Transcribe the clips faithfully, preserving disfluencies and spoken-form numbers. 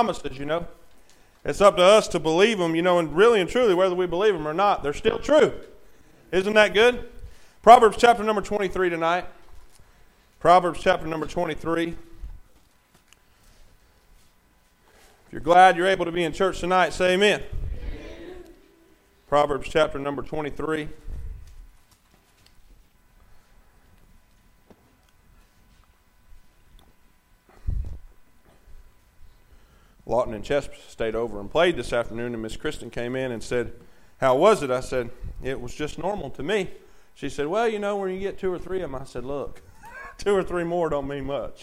promises, you know. It's up to us to believe them, you know, and really and truly, whether we believe them or not, they're still true. Isn't that good? Proverbs chapter number twenty-three tonight. Proverbs chapter number twenty-three. If you're glad you're able to be in church tonight, say amen. Amen. Proverbs chapter number twenty-three. Lawton and Chess stayed over and played this afternoon, and Miss Kristen came in and said, "How was it?" I said, "It was just normal to me." She said, "Well, you know, when you get two or three of them," I said, "Look, two or three more don't mean much."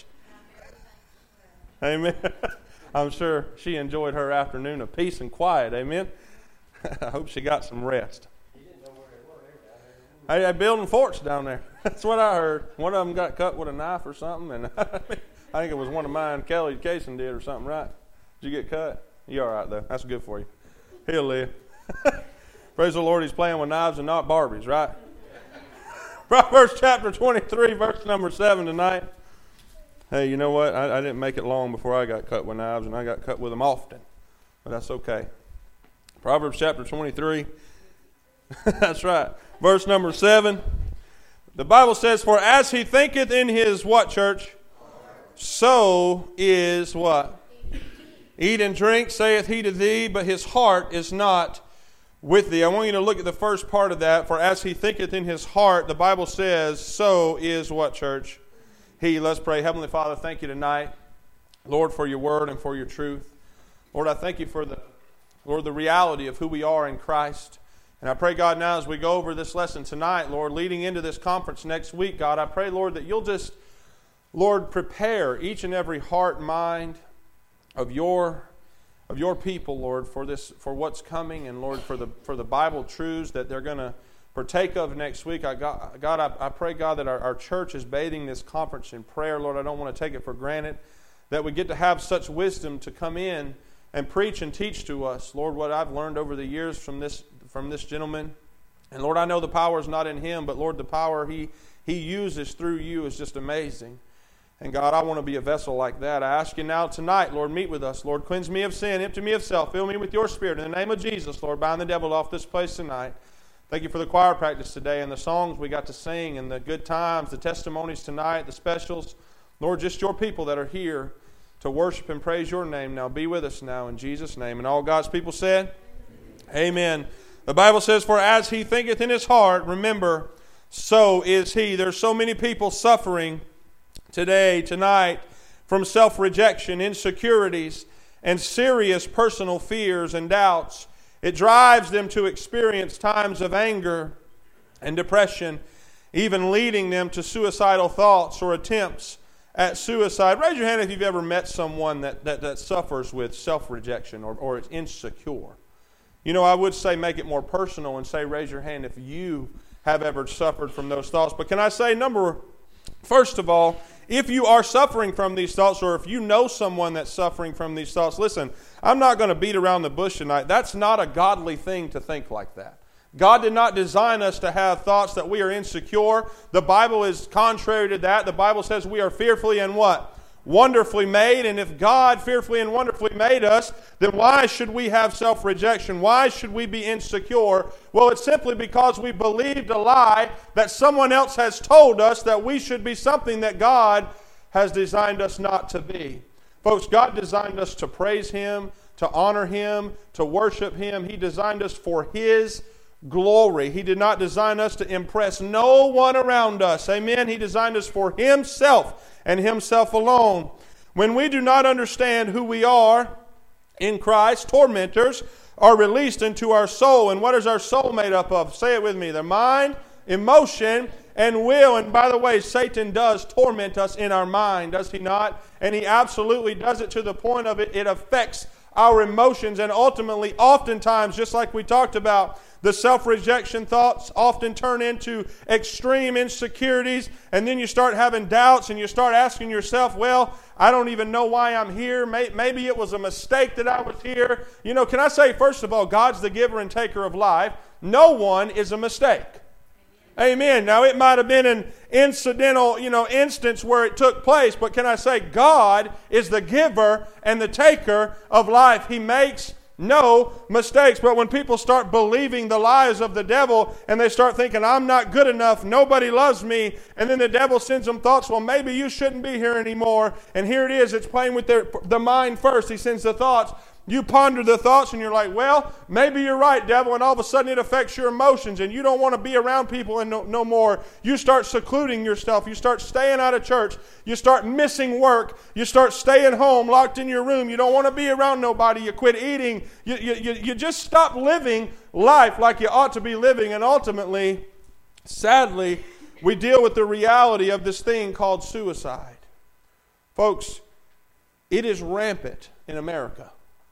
Amen. I'm sure she enjoyed her afternoon of peace and quiet. Amen. I hope she got some rest. Hey, they're building forts down there. That's what I heard. One of them got cut with a knife or something, and I think it was one of mine. Kelly Cason did or something, right? Did you get cut? You all right, though? That's good for you. He'll live. Praise the Lord, he's playing with knives and not Barbies, right? Proverbs chapter twenty-three, verse number seven tonight. Hey, you know what? I, I didn't make it long before I got cut with knives, and I got cut with them often. But that's okay. Proverbs chapter twenty-three. That's right. Verse number seven. The Bible says, "For as he thinketh in his," what, church? "So is," what? "Eat and drink, saith he to thee, but his heart is not with thee." I want you to look at the first part of that. For as he thinketh in his heart, the Bible says, so is what, church? He. Let's pray. Heavenly Father, thank you tonight, Lord, for your word and for your truth. Lord, I thank you for the, Lord, the reality of who we are in Christ. And I pray, God, now as we go over this lesson tonight, Lord, leading into this conference next week, God, I pray, Lord, that you'll just, Lord, prepare each and every heart and mind of your of your people, Lord, for this, for what's coming, and Lord, for the for the Bible truths that they're going to partake of next week. I got, God, I, I pray, God, that our, our church is bathing this conference in prayer. Lord, I don't want to take it for granted that we get to have such wisdom to come in and preach and teach to us. Lord, what I've learned over the years from this from this gentleman, and Lord, I know the power is not in him, but Lord, the power he he uses through you is just amazing. And God, I want to be a vessel like that. I ask you now tonight, Lord, meet with us. Lord, cleanse me of sin, empty me of self, fill me with your Spirit. In the name of Jesus, Lord, bind the devil off this place tonight. Thank you for the choir practice today and the songs we got to sing and the good times, the testimonies tonight, the specials. Lord, just your people that are here to worship and praise your name now. Be with us now in Jesus' name. And all God's people said, amen. The Bible says, for as he thinketh in his heart, remember, so is he. There's so many people suffering today, tonight, from self-rejection, insecurities, and serious personal fears and doubts. It drives them to experience times of anger and depression, even leading them to suicidal thoughts or attempts at suicide. Raise your hand if you've ever met someone that, that, that suffers with self-rejection or, or is insecure. You know, I would say make it more personal and say raise your hand if you have ever suffered from those thoughts. But can I say, number, first of all, if you are suffering from these thoughts, or if you know someone that's suffering from these thoughts, listen, I'm not going to beat around the bush tonight. That's not a godly thing to think like that. God did not design us to have thoughts that we are insecure. The Bible is contrary to that. The Bible says we are fearfully and what? Wonderfully made. And if God fearfully and wonderfully made us, then why should we have self-rejection? Why should we be insecure? Well, it's simply because we believed a lie that someone else has told us that we should be something that God has designed us not to be. Folks, God designed us to praise Him, to honor Him, to worship Him. He designed us for His glory. He did not design us to impress no one around us. Amen. He designed us for Himself and Himself alone. When we do not understand who we are in Christ, tormentors are released into our soul. And what is our soul made up of? Say it with me. The mind, emotion, and will. And by the way, Satan does torment us in our mind, does he not? And he absolutely does it to the point of it. It affects our emotions, and ultimately, oftentimes, just like we talked about, the self-rejection thoughts often turn into extreme insecurities, and then you start having doubts, and you start asking yourself, well, I don't even know why I'm here. Maybe it was a mistake that I was here. You know, can I say, first of all, God's the giver and taker of life. No one is a mistake. Amen. Now, it might have been an incidental, you know, instance where it took place, but can I say God is the giver and the taker of life. He makes no mistakes. But when people start believing the lies of the devil and they start thinking, I'm not good enough, nobody loves me, and then the devil sends them thoughts, well, maybe you shouldn't be here anymore. And here it is, it's playing with their, the mind first. He sends the thoughts. You ponder the thoughts and you're like, well, maybe you're right, devil, and all of a sudden it affects your emotions and you don't want to be around people and no, no more. You start secluding yourself. You start staying out of church. You start missing work. You start staying home, locked in your room. You don't want to be around nobody. You quit eating. You, you, you, you just stop living life like you ought to be living. And ultimately, sadly, we deal with the reality of this thing called suicide. Folks, it is rampant in America.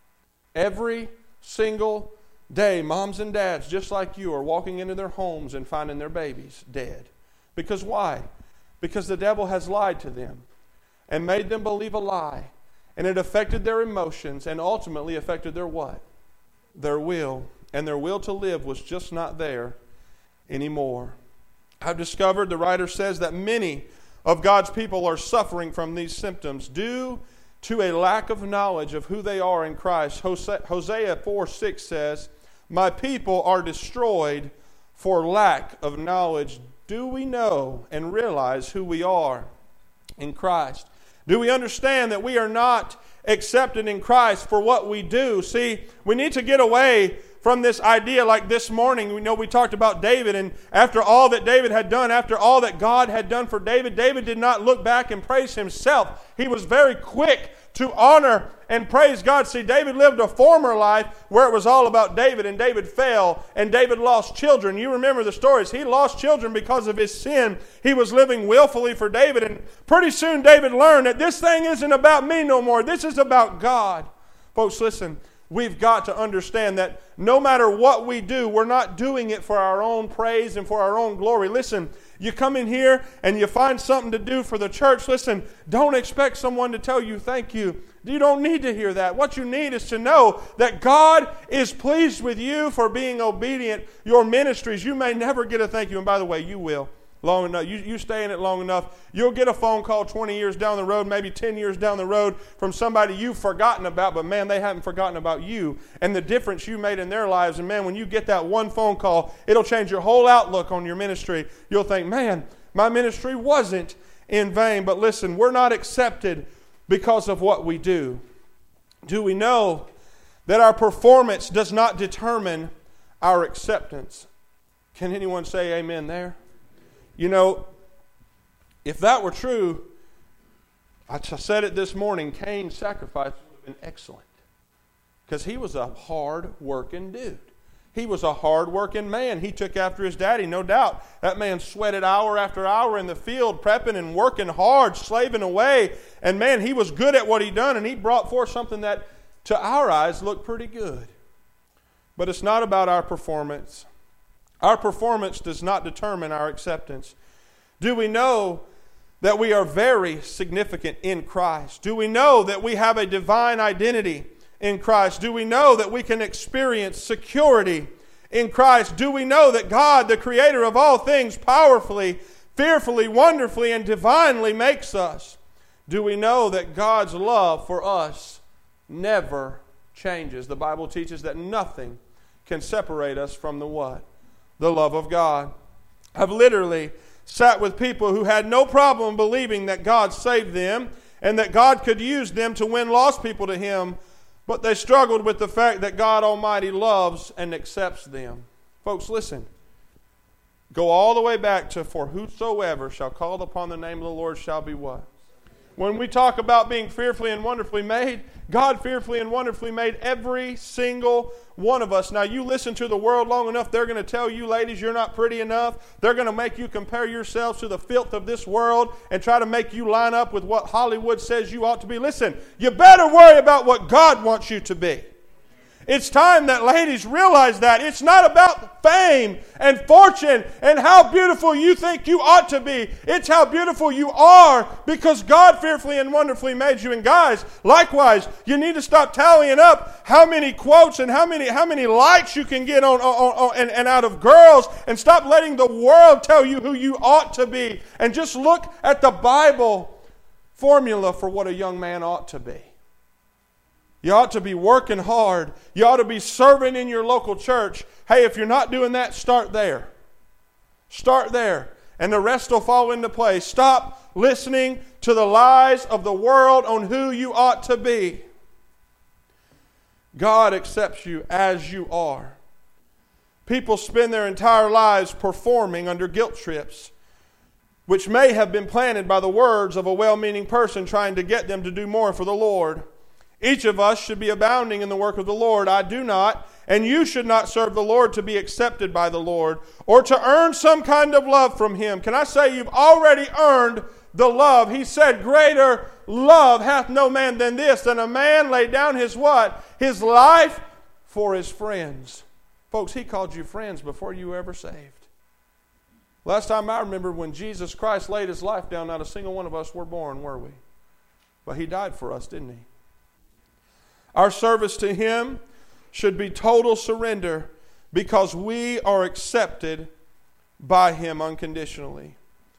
Every single day, moms and dads, just like you, are walking into their homes and finding their babies dead. Because why? Because the devil has lied to them and made them believe a lie. And it affected their emotions and ultimately affected their what? Their will. And their will to live was just not there anymore. I've discovered, the writer says, that many of God's people are suffering from these symptoms due to a lack of knowledge of who they are in Christ. Hosea four six says, my people are destroyed for lack of knowledge. Do we know and realize who we are in Christ? Do we understand that we are not accepted in Christ for what we do? See, we need to get away from this idea. Like this morning, we know we talked about David, and after all that David had done, after all that God had done for David, David did not look back and praise himself. He was very quick to honor and praise God. See, David lived a former life where it was all about David, and David fell, and David lost children. You remember the stories. He lost children because of his sin. He was living willfully for David, and pretty soon David learned that this thing isn't about me no more. This is about God. Folks, listen. We've got to understand that no matter what we do, we're not doing it for our own praise and for our own glory. Listen, you come in here and you find something to do for the church. Listen, don't expect someone to tell you thank you. You don't need to hear that. What you need is to know that God is pleased with you for being obedient. Your ministries, you may never get a thank you. And by the way, you will. Long enough, you, you stay in it long enough, you'll get a phone call twenty years down the road, maybe ten years down the road from somebody you've forgotten about, but man, they haven't forgotten about you and the difference you made in their lives. And man, when you get that one phone call, it'll change your whole outlook on your ministry. You'll think, man, my ministry wasn't in vain. But listen, we're not accepted because of what we do. Do we know that our performance does not determine our acceptance? Can anyone say amen there? You know, if that were true, I said it this morning, Cain's sacrifice would have been excellent. Because he was a hard-working dude. He was a hard-working man. He took after his daddy, no doubt. That man sweated hour after hour in the field, prepping and working hard, slaving away. And man, he was good at what he done, and he brought forth something that, to our eyes, looked pretty good. But it's not about our performance. Our performance does not determine our acceptance. Do we know that we are very significant in Christ? Do we know that we have a divine identity in Christ? Do we know that we can experience security in Christ? Do we know that God, the creator of all things, powerfully, fearfully, wonderfully, and divinely makes us? Do we know that God's love for us never changes? The Bible teaches that nothing can separate us from the what? The love of God. I've literally sat with people who had no problem believing that God saved them and that God could use them to win lost people to Him, but they struggled with the fact that God Almighty loves and accepts them. Folks, listen. Go all the way back to, for whosoever shall call upon the name of the Lord shall be what? When we talk about being fearfully and wonderfully made, God fearfully and wonderfully made every single one of us. Now, you listen to the world long enough, they're going to tell you, ladies, you're not pretty enough. They're going to make you compare yourselves to the filth of this world and try to make you line up with what Hollywood says you ought to be. Listen, you better worry about what God wants you to be. It's time that ladies realize that. It's not about fame and fortune and how beautiful you think you ought to be. It's how beautiful you are because God fearfully and wonderfully made you. And guys, likewise, you need to stop tallying up how many quotes and how many how many likes you can get on, on, on and, and out of girls, and stop letting the world tell you who you ought to be. And just look at the Bible formula for what a young man ought to be. You ought to be working hard. You ought to be serving in your local church. Hey, if you're not doing that, start there. Start there. And the rest will fall into place. Stop listening to the lies of the world on who you ought to be. God accepts you as you are. People spend their entire lives performing under guilt trips, which may have been planted by the words of a well-meaning person trying to get them to do more for the Lord. Each of us should be abounding in the work of the Lord. I do not, and you should not serve the Lord to be accepted by the Lord or to earn some kind of love from Him. Can I say you've already earned the love? He said, greater love hath no man than this, than a man lay down his what? His life for his friends. Folks, He called you friends before you were ever saved. Last time I remember when Jesus Christ laid His life down, not a single one of us were born, were we? But He died for us, didn't He? Our service to Him should be total surrender because we are accepted by Him unconditionally.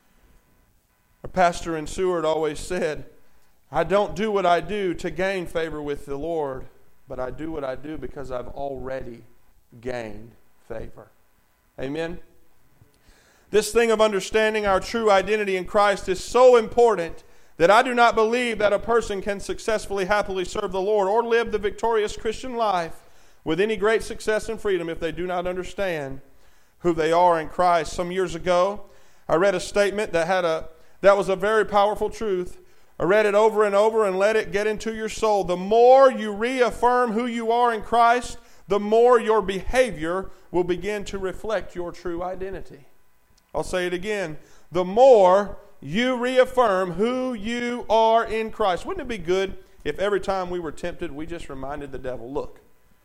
Our pastor in Seward always said, I don't do what I do to gain favor with the Lord, but I do what I do because I've already gained favor. Amen? This thing of understanding our true identity in Christ is so important that I do not believe that a person can successfully, happily serve the Lord or live the victorious Christian life with any great success and freedom if they do not understand who they are in Christ. Some years ago, I read a statement that had a that was a very powerful truth. I read it over and over and let it get into your soul. The more you reaffirm who you are in Christ, the more your behavior will begin to reflect your true identity. I'll say it again. The more you reaffirm who you are in Christ. Wouldn't it be good if every time we were tempted, we just reminded the devil, look,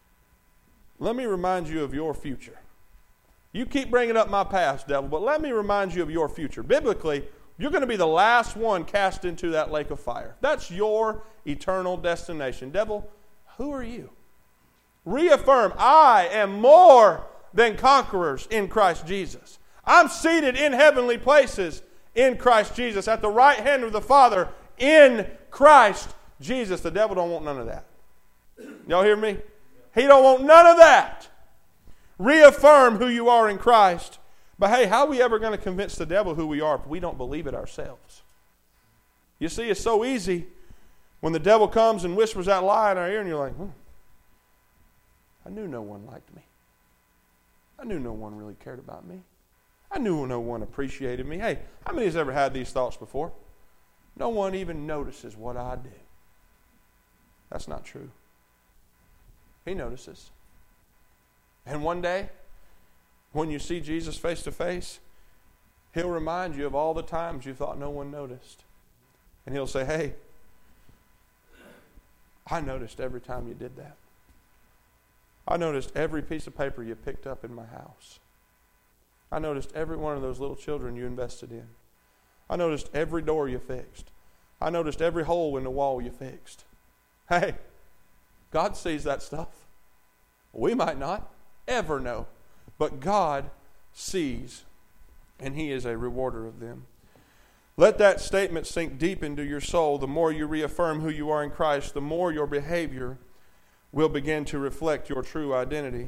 let me remind you of your future. You keep bringing up my past, devil, but let me remind you of your future. Biblically, you're going to be the last one cast into that lake of fire. That's your eternal destination. Devil, who are you? Reaffirm, I am more than conquerors in Christ Jesus. I'm seated in heavenly places in Christ Jesus, at the right hand of the Father, in Christ Jesus. The devil don't want none of that. Y'all hear me? He don't want none of that. Reaffirm who you are in Christ. But hey, how are we ever going to convince the devil who we are if we don't believe it ourselves? You see, it's so easy when the devil comes and whispers that lie in our ear and you're like, hmm, I knew no one liked me. I knew no one really cared about me. I knew no one appreciated me. Hey, how many has ever had these thoughts before? No one even notices what I do. That's not true. He notices. And one day, when you see Jesus face to face, He'll remind you of all the times you thought no one noticed. And He'll say, hey, I noticed every time you did that. I noticed every piece of paper you picked up in my house. I noticed every one of those little children you invested in. I noticed every door you fixed. I noticed every hole in the wall you fixed. Hey, God sees that stuff. We might not ever know, but God sees, and He is a rewarder of them. Let that statement sink deep into your soul. The more you reaffirm who you are in Christ, the more your behavior will begin to reflect your true identity.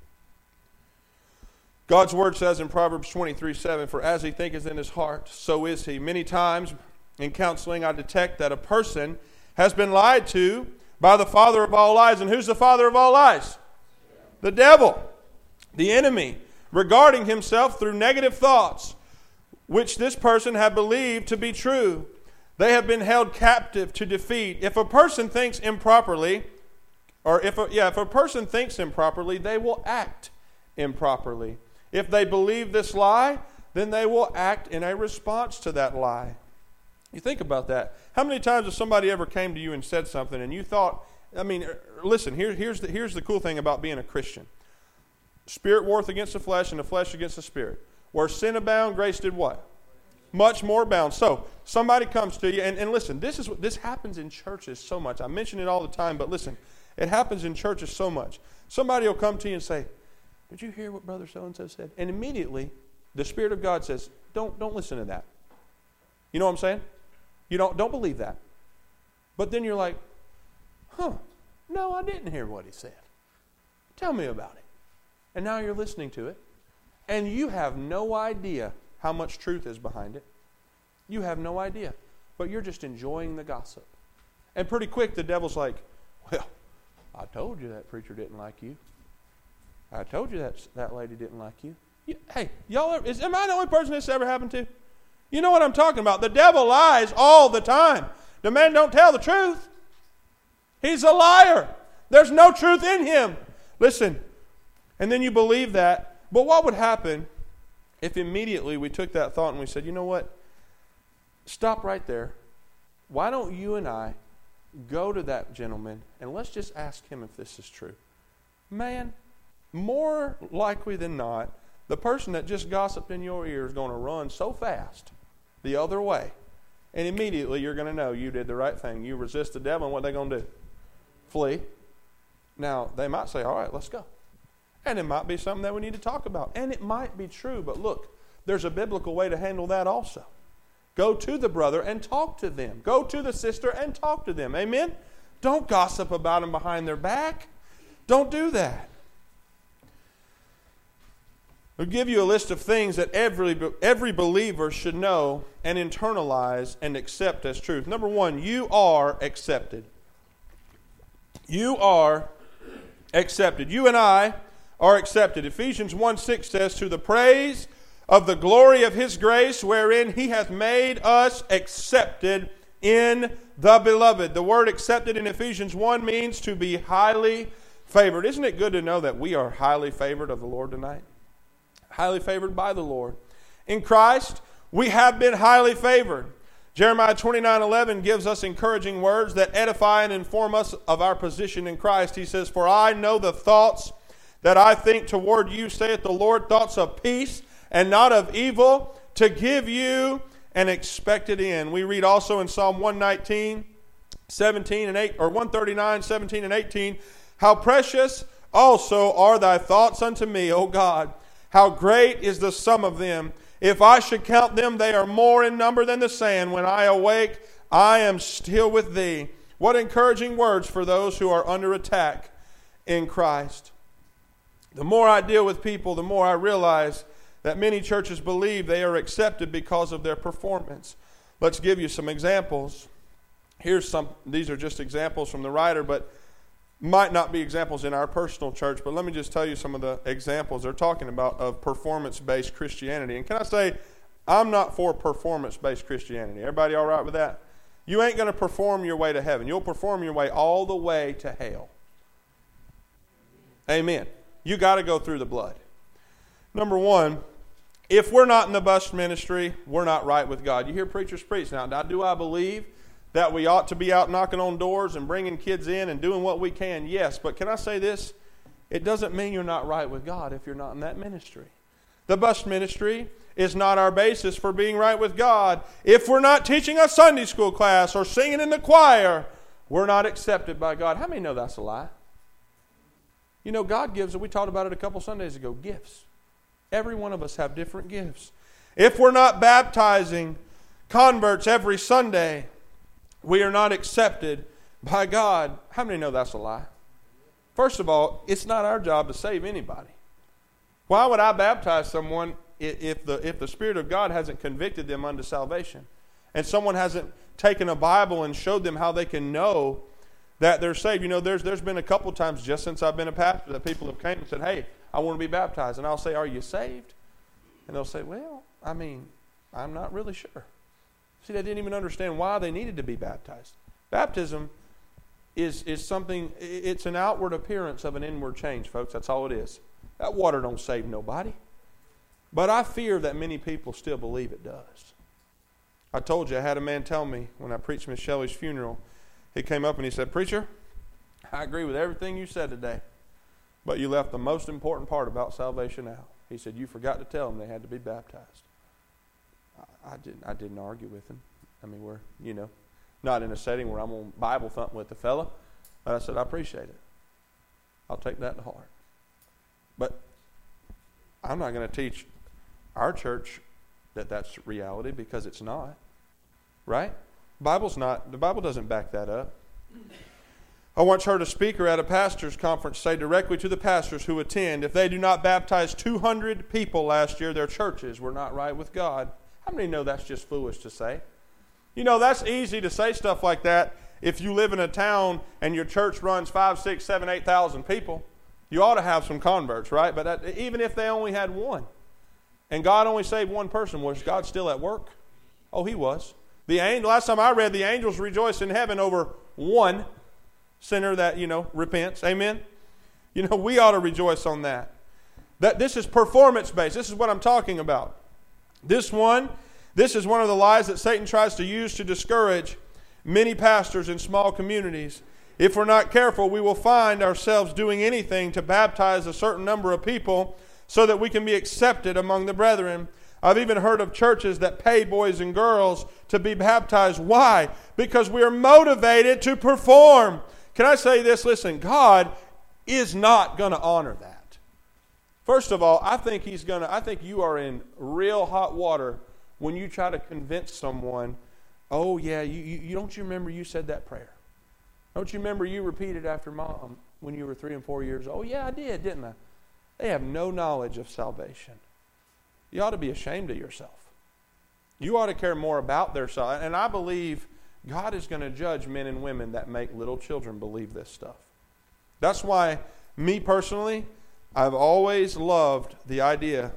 God's Word says in Proverbs twenty-three seven, for as he thinketh in his heart, so is he. Many times in counseling I detect that a person has been lied to by the father of all lies. And who's the father of all lies? The devil, the enemy, regarding himself through negative thoughts, which this person had believed to be true. They have been held captive to defeat. If a person thinks improperly, or if a, yeah, if a person thinks improperly, they will act improperly. If they believe this lie, then they will act in a response to that lie. You think about that. How many times has somebody ever came to you and said something and you thought I mean, listen, here, here's, the, here's the cool thing about being a Christian. Spirit warreth against the flesh, and the flesh against the spirit. Where sin abound, grace did what? Much more abound. So, somebody comes to you, and, and listen, this is this happens in churches so much. I mention it all the time, but listen, it happens in churches so much. Somebody will come to you and say, did you hear what Brother so-and-so said? And immediately, the Spirit of God says, don't, don't listen to that. You know what I'm saying? You don't, don't believe that. But then you're like, huh, no, I didn't hear what he said. Tell me about it. And now you're listening to it, and you have no idea how much truth is behind it. You have no idea. But you're just enjoying the gossip. And pretty quick, the devil's like, well, I told you that preacher didn't like you. I told you that that lady didn't like you. you hey, y'all, are, is, am I the only person this ever happened to? You know what I'm talking about. The devil lies all the time. The man don't tell the truth. He's a liar. There's no truth in him. Listen. And then you believe that. But what would happen if immediately we took that thought and we said, you know what? Stop right there. Why don't you and I go to that gentleman and let's just ask him if this is true? Man, more likely than not, the person that just gossiped in your ear is going to run so fast the other way. And immediately you're going to know you did the right thing. You resist the devil, and what are they going to do? Flee. Now, they might say, all right, let's go. And it might be something that we need to talk about. And it might be true, but look, there's a biblical way to handle that also. Go to the brother and talk to them. Go to the sister and talk to them. Amen? Don't gossip about them behind their back. Don't do that. I'll give you a list of things that every, every believer should know and internalize and accept as truth. Number one, you are accepted. You are accepted. You and I are accepted. Ephesians one six says, to the praise of the glory of his grace, wherein he hath made us accepted in the beloved. The word accepted in Ephesians one means to be highly favored. Isn't it good to know that we are highly favored of the Lord tonight? Highly favored by the Lord. In Christ, we have been highly favored. Jeremiah twenty-nine eleven gives us encouraging words that edify and inform us of our position in Christ. He says, for I know the thoughts that I think toward you, saith the Lord, thoughts of peace and not of evil, to give you an expected end. We read also in Psalm one nineteen, seventeen and eight, or one thirty-nine, seventeen and eighteen, how precious also are thy thoughts unto me, O God. How great is the sum of them. If I should count them, they are more in number than the sand. When I awake, I am still with thee. What encouraging words for those who are under attack in Christ. The more I deal with people, the more I realize that many churches believe they are accepted because of their performance. Let's give you some examples. Here's some, these are just examples from the writer, but might not be examples in our personal church, but let me just tell you some of the examples they're talking about of performance-based Christianity. And can I say, I'm not for performance-based Christianity. Everybody all right with that? You ain't going to perform your way to heaven. You'll perform your way all the way to hell. Amen. You got to go through the blood. Number one, if we're not in the bus ministry, we're not right with God. You hear preachers preach. Now, now, do I believe that we ought to be out knocking on doors and bringing kids in and doing what we can? Yes, but can I say this? It doesn't mean you're not right with God if you're not in that ministry. The bus ministry is not our basis for being right with God. If we're not teaching a Sunday school class or singing in the choir, we're not accepted by God. How many know that's a lie? You know, God gives, we talked about it a couple Sundays ago, gifts. Every one of us have different gifts. If we're not baptizing converts every Sunday, we are not accepted by God. How many know that's a lie? First of all, it's not our job to save anybody. Why would I baptize someone if the, if the Spirit of God hasn't convicted them unto salvation? And someone hasn't taken a Bible and showed them how they can know that they're saved. You know, there's there's been a couple times just since I've been a pastor that people have came and said, hey, I want to be baptized. And I'll say, are you saved? And they'll say, well, I mean, I'm not really sure. See, they didn't even understand why they needed to be baptized. Baptism is, is something, it's an outward appearance of an inward change, folks. That's all it is. That water don't save nobody. But I fear that many people still believe it does. I told you, I had a man tell me when I preached Miss Shelley's funeral, he came up and he said, preacher, I agree with everything you said today, but you left the most important part about salvation out. He said, you forgot to tell them they had to be baptized. I, I, didn't, I didn't argue with him. I mean, we're, you know, not in a setting where I'm on Bible thump with the fella, but I said, I appreciate it. I'll take that to heart. But I'm not going to teach our church that that's reality, because it's not. Right? Bible's not, the Bible doesn't back that up. I once heard a speaker at a pastor's conference say directly to the pastors who attend, if they do not baptize two hundred people last year, their churches were not right with God. How many know that's just foolish to say? You know, that's easy to say stuff like that if you live in a town and your church runs five, six, seven, eight thousand people. You ought to have some converts, right? But that, even if they only had one, and God only saved one person, was God still at work? Oh, he was. The angel, last time I read, the angels rejoiced in heaven over one sinner that, you know, repents. Amen? You know, we ought to rejoice on that. That this is performance-based. This is what I'm talking about. This one, this is one of the lies that Satan tries to use to discourage many pastors in small communities. If we're not careful, we will find ourselves doing anything to baptize a certain number of people so that we can be accepted among the brethren. I've even heard of churches that pay boys and girls to be baptized. Why? Because we are motivated to perform. Can I say this? Listen, God is not going to honor that. First of all, I think He's going to, I think you are in real hot water when you try to convince someone, oh yeah, you, you, you don't you remember you said that prayer? Don't you remember you repeated after Mom when you were three and four years old? Oh yeah, I did, didn't I? They have no knowledge of salvation. You ought to be ashamed of yourself. You ought to care more about their salvation. And I believe God is going to judge men and women that make little children believe this stuff. That's why, me personally, I've always loved the idea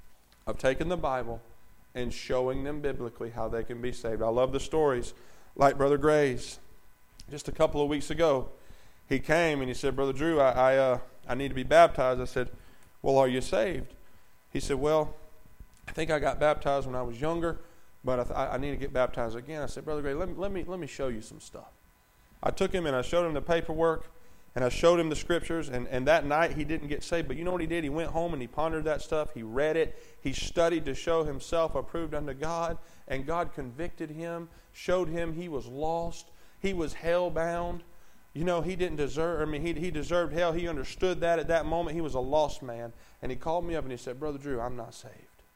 of taking the Bible and showing them biblically how they can be saved. I love the stories like Brother Gray's. Just a couple of weeks ago, he came and he said, Brother Drew, I I, uh, I need to be baptized. I said, well, are you saved? He said, well, I think I got baptized when I was younger, but I, th- I need to get baptized again. I said, Brother Gray, let me, let me, let me show you some stuff. I took him and I showed him the paperwork, and I showed him the scriptures, and, and that night he didn't get saved. But you know what he did? He went home and he pondered that stuff. He read it. He studied to show himself approved unto God, and God convicted him, showed him he was lost. He was hell-bound. You know, he didn't deserve, I mean, he, he deserved hell. He understood that at that moment. He was a lost man. And he called me up and he said, Brother Drew, I'm not saved.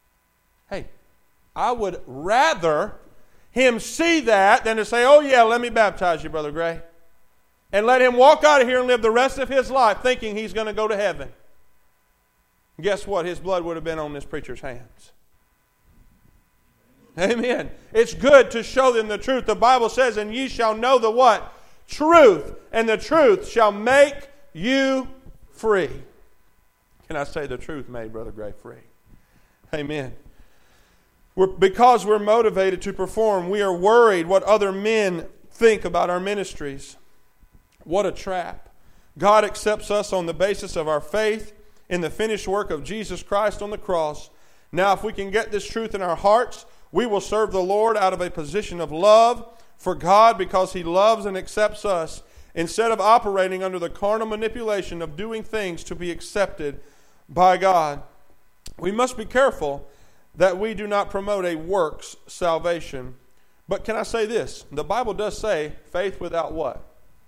Hey, I would rather him see that than to say, oh yeah, let me baptize you, Brother Gray. And let him walk out of here and live the rest of his life thinking he's going to go to heaven. Guess what? His blood would have been on this preacher's hands. Amen. It's good to show them the truth. The Bible says, and ye shall know the what? Truth. And the truth shall make you free. Can I say the truth made Brother Gray free? Amen. We're, because we're motivated to perform, we are worried what other men think about our ministries. What a trap. God accepts us on the basis of our faith in the finished work of Jesus Christ on the cross. Now, if we can get this truth in our hearts, we will serve the Lord out of a position of love for God because He loves and accepts us, instead of operating under the carnal manipulation of doing things to be accepted by God. We must be careful that we do not promote a works salvation. But can I say this? The Bible does say faith without what?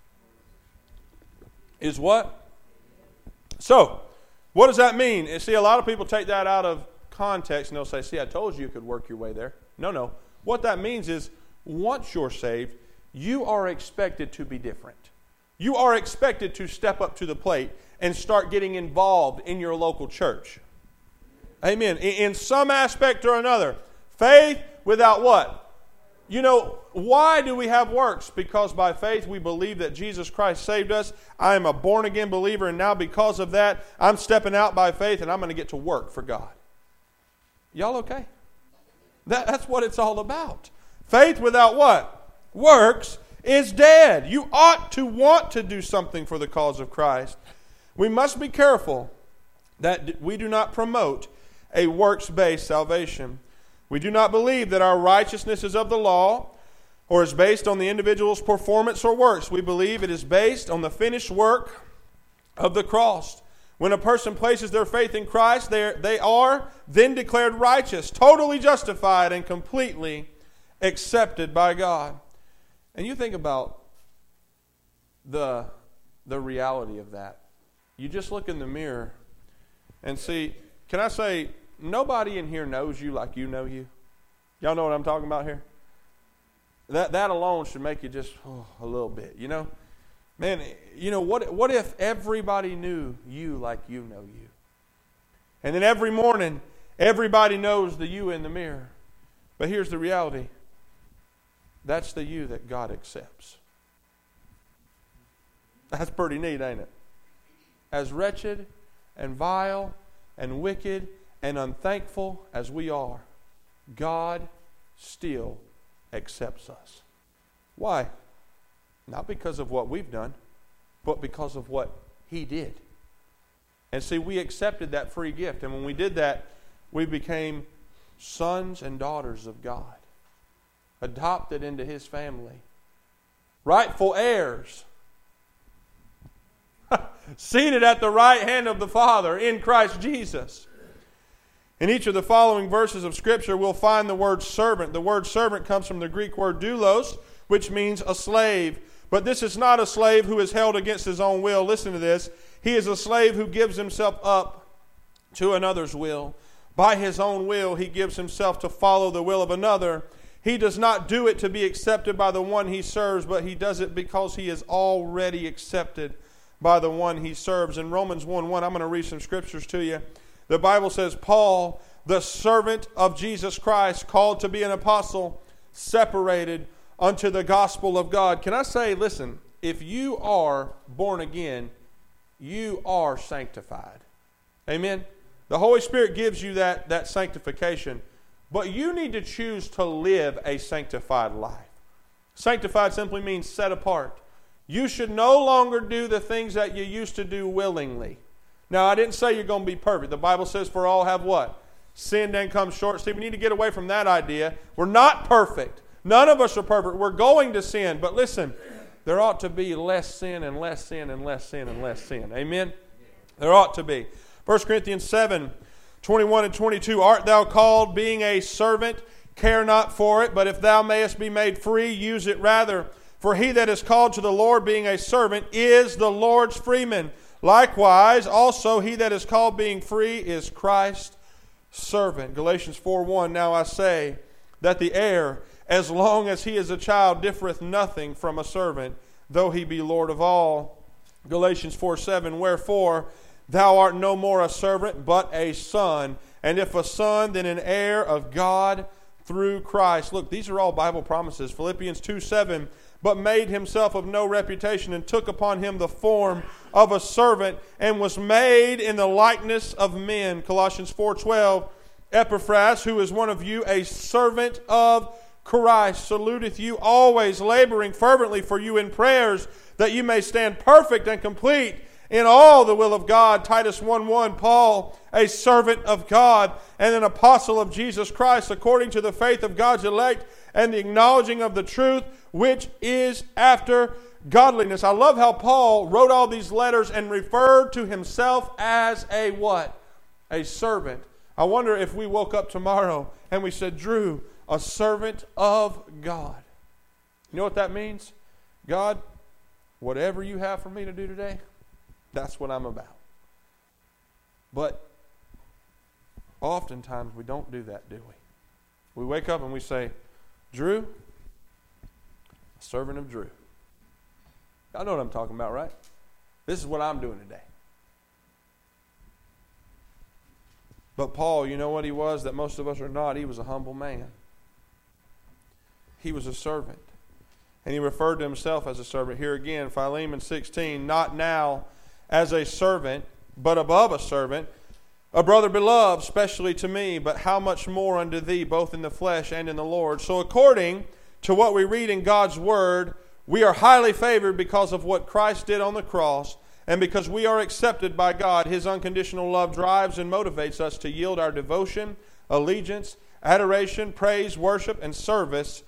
Is what? So, what does that mean? And see, a lot of people take that out of context and they'll say, see, I told you you could work your way there. No, no. What that means is once you're saved, you are expected to be different. You are expected to step up to the plate and start getting involved in your local church. Amen. In some aspect or another. Faith without what? You know, why do we have works? Because by faith we believe that Jesus Christ saved us. I am a born-again believer, and now because of that, I'm stepping out by faith and I'm going to get to work for God. Y'all okay? That, that's what it's all about. Faith without what? Works is dead. You ought to want to do something for the cause of Christ. We must be careful that we do not promote a works-based salvation. We do not believe that our righteousness is of the law, or is based on the individual's performance or works. We believe it is based on the finished work of the cross. When a person places their faith in Christ, they they are then declared righteous, totally justified, and completely accepted by God. And you think about the, the reality of that. You just look in the mirror and see, can I say, nobody in here knows you like you know you. Y'all know what I'm talking about here? That that alone should make you just oh, a little bit, you know? Man, you know, what, what if everybody knew you like you know you? And then every morning, everybody knows the you in the mirror. But here's the reality. That's the you that God accepts. That's pretty neat, ain't it? As wretched and vile and wicked and unthankful as we are, God still accepts us. Why? Not because of what we've done, but because of what He did. And see, we accepted that free gift. And when we did that, we became sons and daughters of God, adopted into His family, rightful heirs, seated at the right hand of the Father in Christ Jesus. In each of the following verses of Scripture, we'll find the word servant. The word servant comes from the Greek word doulos, which means a slave. But this is not a slave who is held against his own will. Listen to this. He is a slave who gives himself up to another's will. By his own will, he gives himself to follow the will of another. He does not do it to be accepted by the one he serves, but he does it because he is already accepted by the one he serves. In Romans one one, I'm going to read some scriptures to you. The Bible says, Paul, the servant of Jesus Christ, called to be an apostle, separated unto the gospel of God. Can I say, listen, if you are born again, you are sanctified. Amen? The Holy Spirit gives you that, that sanctification, but you need to choose to live a sanctified life. Sanctified simply means set apart. You should no longer do the things that you used to do willingly. Now, I didn't say you're going to be perfect. The Bible says for all have what? Sinned and come short. See, we need to get away from that idea. We're not perfect. None of us are perfect. We're going to sin. But listen, there ought to be less sin and less sin and less sin and less sin. Amen? There ought to be. First Corinthians seven, twenty-one and twenty-two, art thou called, being a servant, care not for it, but if thou mayest be made free, use it rather. For he that is called to the Lord, being a servant, is the Lord's freeman. Likewise, also he that is called being free is Christ's servant. Galatians four one, now I say that the heir, as long as he is a child, differeth nothing from a servant, though he be Lord of all. Galatians four seven, wherefore thou art no more a servant, but a son. And if a son, then an heir of God through Christ. Look, these are all Bible promises. Philippians two seven, but made himself of no reputation, and took upon him the form of a servant, and was made in the likeness of men. Colossians four twelve, Epaphras, who is one of you, a servant of Christ, saluteth you always, laboring fervently for you in prayers, that you may stand perfect and complete in all the will of God. Titus one one, Paul, a servant of God and an apostle of Jesus Christ, according to the faith of God's elect and the acknowledging of the truth, which is after godliness. I love how Paul wrote all these letters and referred to himself as a what? A servant. I wonder if we woke up tomorrow and we said, Drew, a servant of God. You know what that means? God, whatever you have for me to do today, that's what I'm about. But oftentimes we don't do that, do we? We wake up and we say, Drew, a servant of Drew. Y'all know what I'm talking about, right? This is what I'm doing today. But Paul, you know what he was that most of us are not? He was a humble man. He was a servant. And he referred to himself as a servant. Here again, Philemon sixteen, not now as a servant, but above a servant, a brother beloved, specially to me, but how much more unto thee, both in the flesh and in the Lord. So according to what we read in God's Word, we are highly favored because of what Christ did on the cross, and because we are accepted by God. His unconditional love drives and motivates us to yield our devotion, allegiance, adoration, praise, worship, and service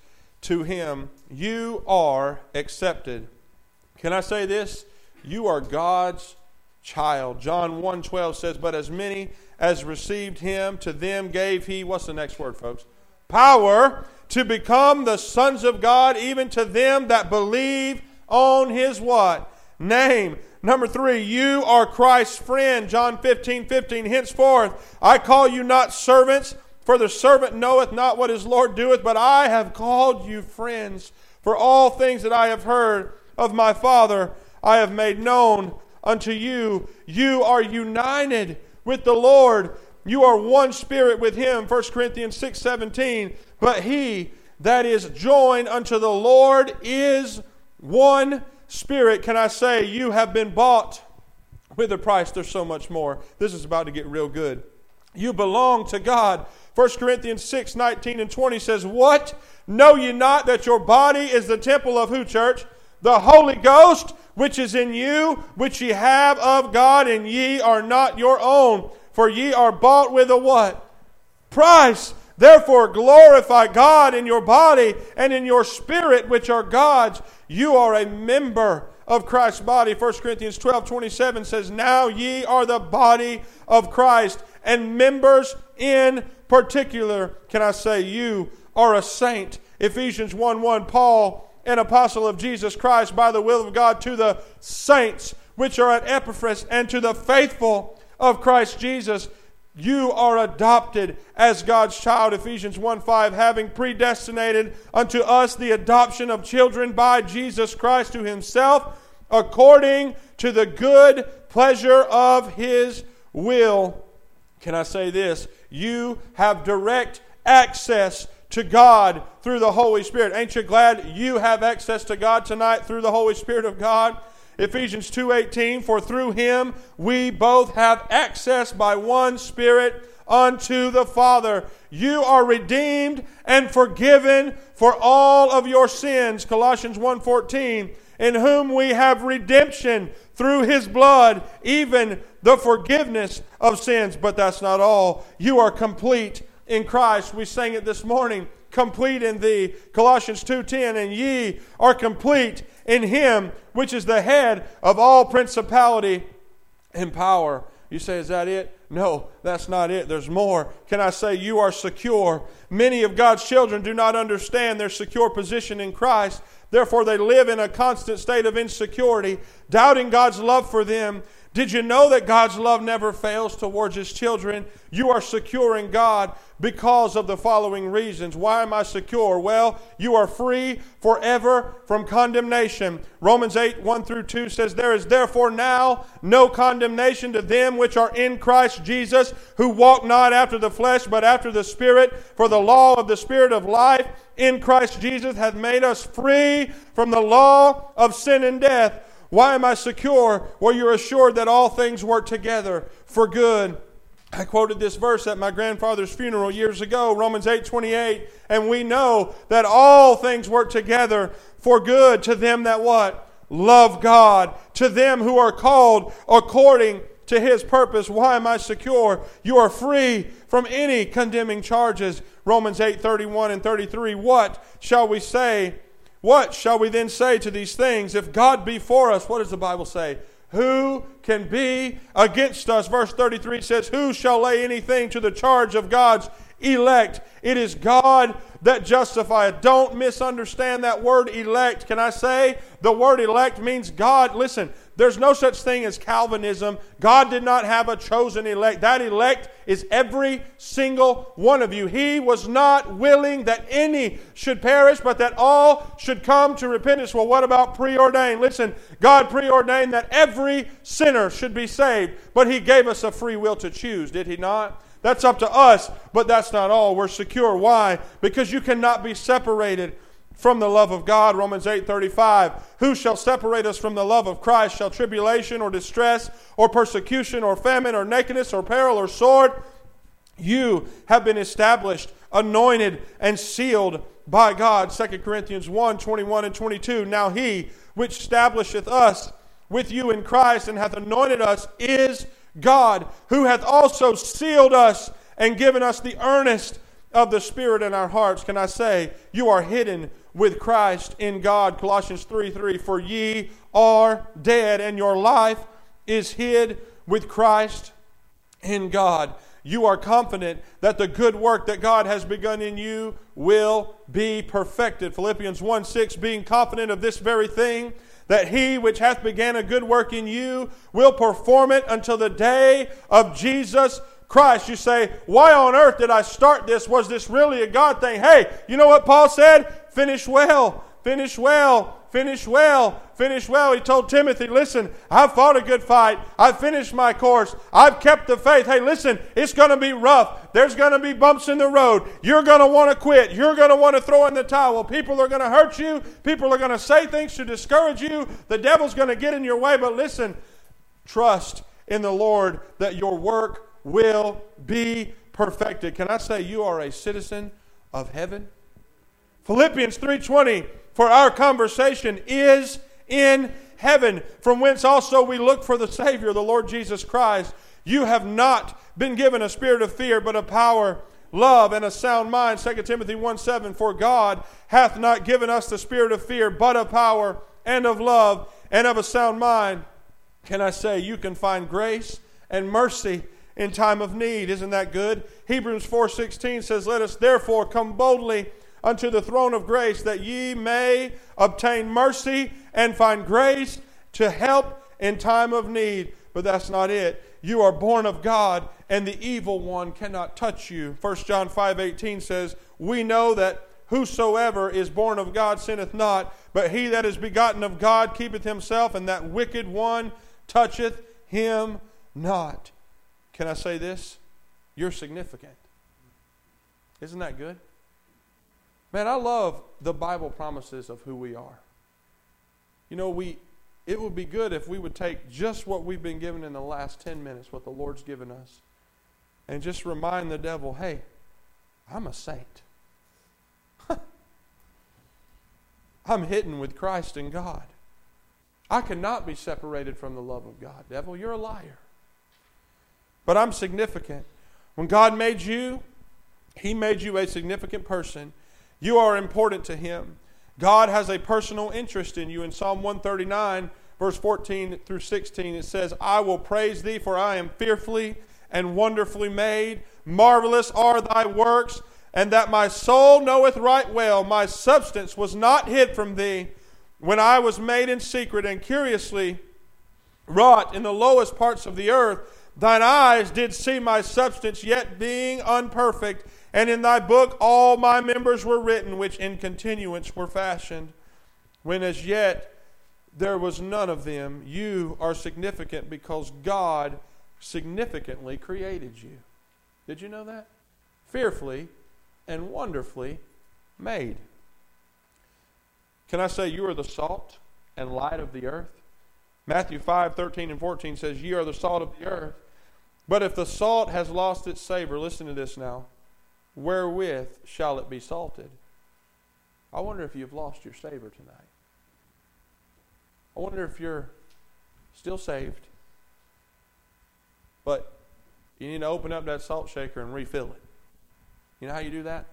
to him, you are accepted. Can I say this? You are God's child. John one twelve says, but as many as received him, to them gave he, what's the next word, folks? Power to become the sons of God, even to them that believe on his what? Name. Number three, you are Christ's friend. John fifteen fifteen, henceforth I call you not servants, for the servant knoweth not what his Lord doeth, but I have called you friends. For all things that I have heard of my Father I have made known unto you. You are united with the Lord. You are one spirit with him. First Corinthians six seventeen. But he that is joined unto the Lord is one spirit. Can I say you have been bought with a price? There's so much more. This is about to get real good. You belong to God. First Corinthians six nineteen and twenty says, what? Know ye not that your body is the temple of who, church? The Holy Ghost, which is in you, which ye have of God, and ye are not your own. For ye are bought with a what? Price. Therefore glorify God in your body and in your spirit, which are God's. You are a member of Christ's body. First Corinthians twelve twenty-seven says, now ye are the body of Christ, and members in particular. Can I say you are a saint? Ephesians one one, Paul, an apostle of Jesus Christ by the will of God, to the saints which are at Epaphras, and to the faithful of Christ Jesus. You are adopted as God's child. Ephesians one five, having predestinated unto us the adoption of children by Jesus Christ to himself, according to the good pleasure of his will. Can I say this? You have direct access to God through the Holy Spirit. Ain't you glad you have access to God tonight through the Holy Spirit of God? Ephesians two eighteen, for through him we both have access by one Spirit unto the Father. You are redeemed and forgiven for all of your sins. Colossians one fourteen, in whom we have redemption through his blood, even the forgiveness of sins. But that's not all. You are complete in Christ. We sang it this morning. Complete in thee. Colossians two ten, and ye are complete in him, which is the head of all principality and power. You say, is that it? No, that's not it. There's more. Can I say you are secure? Many of God's children do not understand their secure position in Christ. Therefore, they live in a constant state of insecurity, doubting God's love for them. Did you know that God's love never fails towards his children? You are secure in God because of the following reasons. Why am I secure? Well, you are free forever from condemnation. Romans eight, one through two says, there is therefore now no condemnation to them which are in Christ Jesus, who walk not after the flesh, but after the Spirit. For the law of the Spirit of life in Christ Jesus hath made us free from the law of sin and death. Why am I secure? Well, you're assured that all things work together for good. I quoted this verse at my grandfather's funeral years ago, Romans eight twenty-eight, and we know that all things work together for good to them that what? Love God, to them who are called according to his purpose. Why am I secure? You are free from any condemning charges. Romans eight thirty-one and thirty-three, what shall we say? What shall we then say to these things? If God be for us, what does the Bible say? Who can be against us? Verse thirty-three says, who shall lay anything to the charge of God's elect? It is God that justifieth. Don't misunderstand that word elect. Can I say the word elect means God? Listen, there's no such thing as Calvinism. God did not have a chosen elect. That elect is every single one of you. He was not willing that any should perish, but that all should come to repentance. Well, what about preordained? Listen, God preordained that every sinner should be saved, but he gave us a free will to choose, did he not? That's up to us, but that's not all. We're secure. Why? Because you cannot be separated from the love of God. Romans eight thirty-five, who shall separate us from the love of Christ? Shall tribulation or distress or persecution or famine or nakedness or peril or sword? You have been established, anointed, and sealed by God. Second Corinthians one, twenty-one and twenty-two. Now he which establisheth us with you in Christ and hath anointed us is God, who hath also sealed us and given us the earnest of the Spirit in our hearts, can I say, you are hidden with Christ in God. Colossians three three, for ye are dead, and your life is hid with Christ in God. You are confident that the good work that God has begun in you will be perfected. Philippians one six, being confident of this very thing, that he which hath began a good work in you will perform it until the day of Jesus Christ. You say, why on earth did I start this? Was this really a God thing? Hey, you know what Paul said? Finish well, finish well, finish well, finish well. He told Timothy, listen, I've fought a good fight. I've finished my course. I've kept the faith. Hey, listen, it's going to be rough. There's going to be bumps in the road. You're going to want to quit. You're going to want to throw in the towel. People are going to hurt you. People are going to say things to discourage you. The devil's going to get in your way. But listen, trust in the Lord that your work will be perfected. Can I say you are a citizen of heaven? Philippians three twenty, for our conversation is in heaven, from whence also we look for the Savior, the Lord Jesus Christ. You have not been given a spirit of fear, but of power, love, and a sound mind. Second Timothy one seven, for God hath not given us the spirit of fear, but of power, and of love, and of a sound mind. Can I say you can find grace and mercy in time of need? Isn't that good? Hebrews four sixteen says, let us therefore come boldly unto the throne of grace, that ye may obtain mercy and find grace to help in time of need. But that's not it. You are born of God, and the evil one cannot touch you. First John five eighteen says, we know that whosoever is born of God sinneth not, but he that is begotten of God keepeth himself, and that wicked one toucheth him not. Can I say this? You're significant. Isn't that good? Man, I love the Bible promises of who we are. You know, we it would be good if we would take just what we've been given in the last ten minutes, what the Lord's given us, and just remind the devil, hey, I'm a saint. I'm hidden with Christ in God. I cannot be separated from the love of God. Devil, you're a liar. But I'm significant. When God made you, He made you a significant person. You are important to Him. God has a personal interest in you. In Psalm one thirty-nine, verse fourteen through sixteen, it says, I will praise Thee, for I am fearfully and wonderfully made. Marvelous are Thy works, and that my soul knoweth right well. My substance was not hid from Thee when I was made in secret and curiously wrought in the lowest parts of the earth. Thine eyes did see my substance, yet being unperfect. And in Thy book all my members were written, which in continuance were fashioned, when as yet there was none of them. You are significant because God significantly created you. Did you know that? Fearfully and wonderfully made. Can I say you are the salt and light of the earth? Matthew five, thirteen and fourteen says, ye are the salt of the earth. But if the salt has lost its savor, listen to this now, wherewith shall it be salted? I wonder if you've lost your savor tonight. I wonder if you're still saved, but you need to open up that salt shaker and refill it. You know how you do that?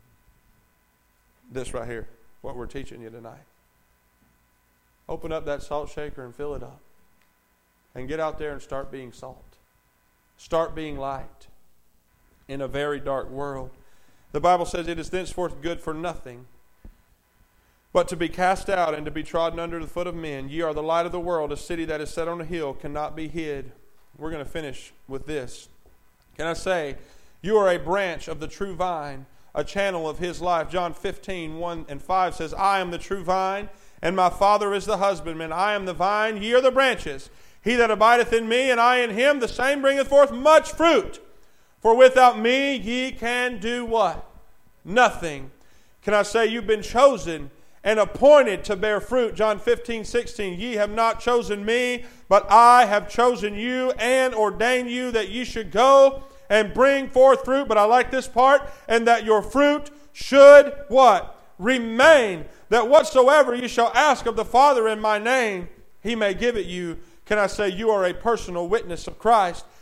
This right here, what we're teaching you tonight. Open up that salt shaker and fill it up. And get out there and start being salt. Start being light in a very dark world. The Bible says it is thenceforth good for nothing but to be cast out and to be trodden under the foot of men. Ye are the light of the world. A city that is set on a hill cannot be hid. We're going to finish with this. Can I say, you are a branch of the true vine, a channel of His life. John fifteen, one and five says, I am the true vine, and my Father is the husbandman. I am the vine, ye are the branches. He that abideth in me, and I in him, the same bringeth forth much fruit. For without me ye can do what? Nothing. Can I say you've been chosen and appointed to bear fruit? John fifteen, sixteen, ye have not chosen me, but I have chosen you and ordained you that ye should go and bring forth fruit. But I like this part, and that your fruit should what? Remain. That whatsoever ye shall ask of the Father in my name, He may give it you. Can I say you are a personal witness of Christ?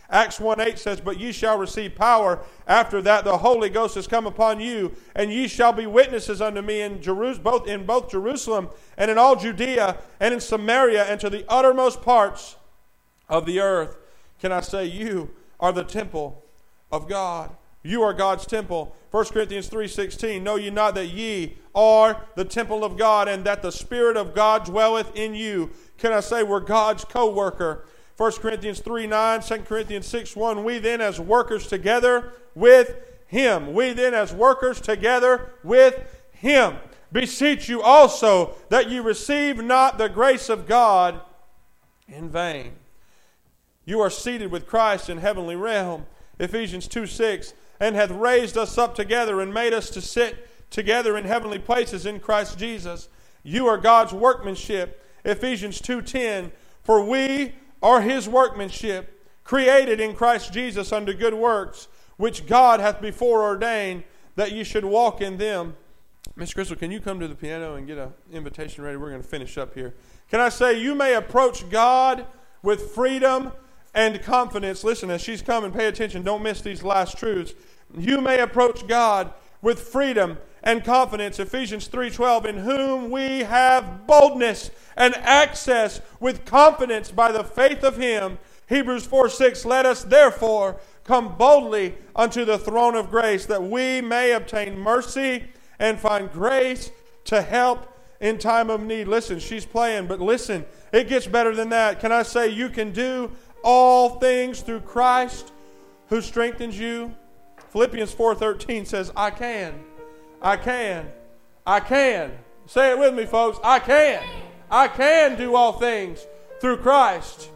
Acts one eight says, but ye shall receive power after that the Holy Ghost has come upon you, and ye shall be witnesses unto me in Jerusalem, both in both Jerusalem and in all Judea and in Samaria and to the uttermost parts of the earth. Can I say, you are the temple of God? You are God's temple. First Corinthians three sixteen, know ye not that ye are the temple of God, and that the Spirit of God dwelleth in you? Can I say we're God's co-worker? First Corinthians three nine, Second Corinthians six one, we then as workers together with Him. We then as workers together with Him. Beseech you also that ye receive not the grace of God in vain. You are seated with Christ in heavenly realm. Ephesians two six, and hath raised us up together and made us to sit together in heavenly places in Christ Jesus. You are God's workmanship. Ephesians two ten, for we are His workmanship, created in Christ Jesus unto good works, which God hath before ordained that ye should walk in them. Miss Crystal, can you come to the piano and get an invitation ready? We're going to finish up here. Can I say, you may approach God with freedom and confidence. Listen, as she's coming, pay attention. Don't miss these last truths. You may approach God with freedom and confidence. Ephesians three twelve, in whom we have boldness and access with confidence by the faith of Him. Hebrews four six, let us therefore come boldly unto the throne of grace, that we may obtain mercy and find grace to help in time of need. Listen, she's playing, but listen, it gets better than that. Can I say you can do all things through Christ who strengthens you? Philippians four thirteen says, I can, I can, I can. Say it with me, folks. I can. I can do all things through Christ.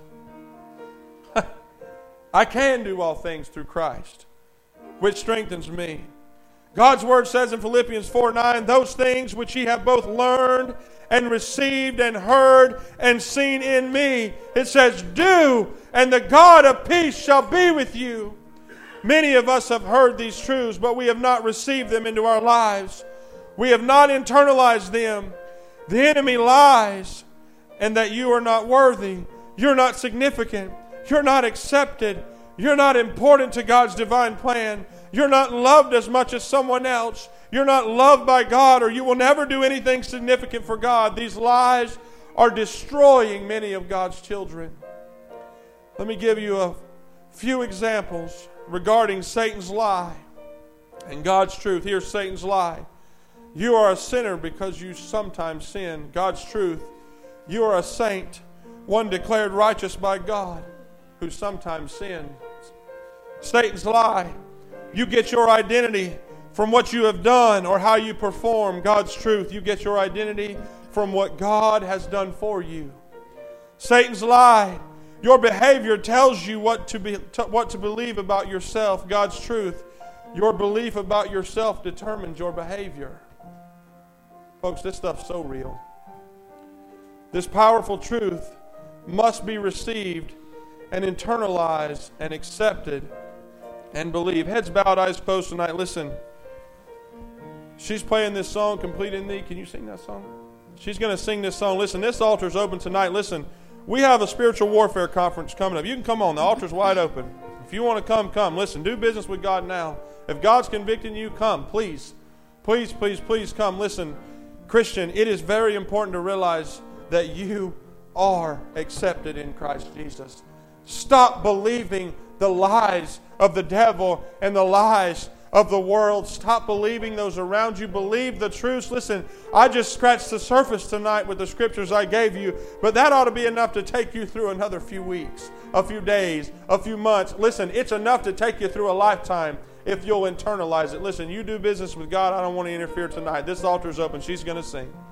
I can do all things through Christ, which strengthens me. God's word says in Philippians four nine, those things which ye have both learned and received and heard and seen in me, it says, do, and the God of peace shall be with you. Many of us have heard these truths, but we have not received them into our lives. We have not internalized them. The enemy lies, and that you are not worthy. You're not significant. You're not accepted. You're not important to God's divine plan. You're not loved as much as someone else. You're not loved by God, or you will never do anything significant for God. These lies are destroying many of God's children. Let me give you a few examples regarding Satan's lie and God's truth. Here's Satan's lie. You are a sinner because you sometimes sin. God's truth. You are a saint, one declared righteous by God, who sometimes sinned. Satan's lie. You get your identity from what you have done or how you perform. God's truth. You get your identity from what God has done for you. Satan's lie. Your behavior tells you what to be, to, what to believe about yourself. God's truth. Your belief about yourself determines your behavior. Folks, this stuff's so real. This powerful truth must be received and internalized and accepted and believed. Heads bowed, eyes closed tonight. Listen, she's playing this song, Complete in Thee. Can you sing that song? She's going to sing this song. Listen, this altar's open tonight. Listen, we have a spiritual warfare conference coming up. You can come on. The altar's wide open. If you want to come, come. Listen, do business with God now. If God's convicting you, come. Please, please, please, please come. Listen, Christian, it is very important to realize that you are accepted in Christ Jesus. Stop believing the lies of the devil and the lies of the world. Stop believing those around you. Believe the truth. Listen, I just scratched the surface tonight with the scriptures I gave you, but that ought to be enough to take you through another few weeks, a few days, a few months. Listen, it's enough to take you through a lifetime if you'll internalize it. Listen, you do business with God. I don't want to interfere tonight. This altar's open. She's going to sing.